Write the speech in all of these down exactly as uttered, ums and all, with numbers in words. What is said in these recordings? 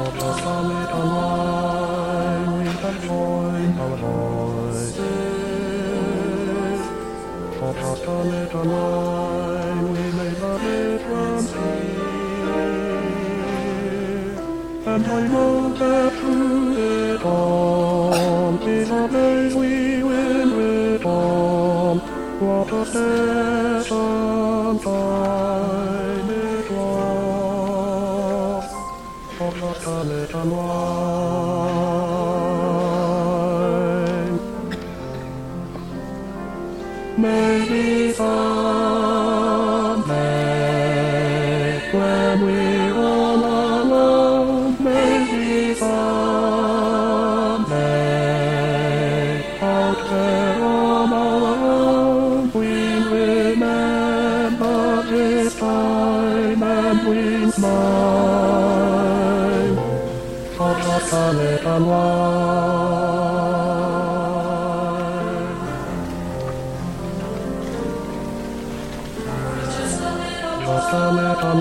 just a little while we can join our voices. For just a little while we may the difference here. And I know that through it all is a place we will return. What a session time it was. For just a little while. Maybe someday, when we're all alone, maybe someday, out there on our own, we'll remember this time and we'll smile for just a little while. Just a little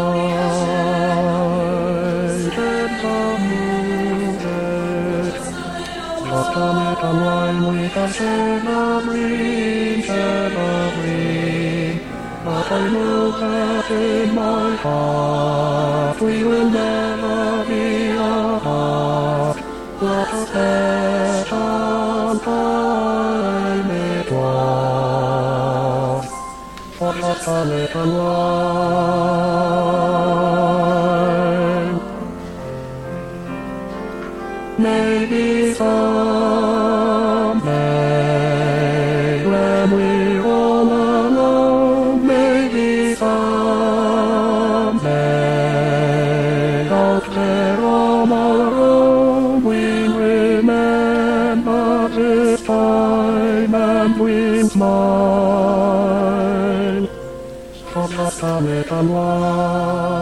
while, get some music. Just a little while we can share a dream, share a dream. But I know that in my heart we will never be apart. What a special time it was. For just a little while. Maybe someday, when we're all alone, maybe someday, out there on our own, we'll remember this time and we'll smile for just a little while.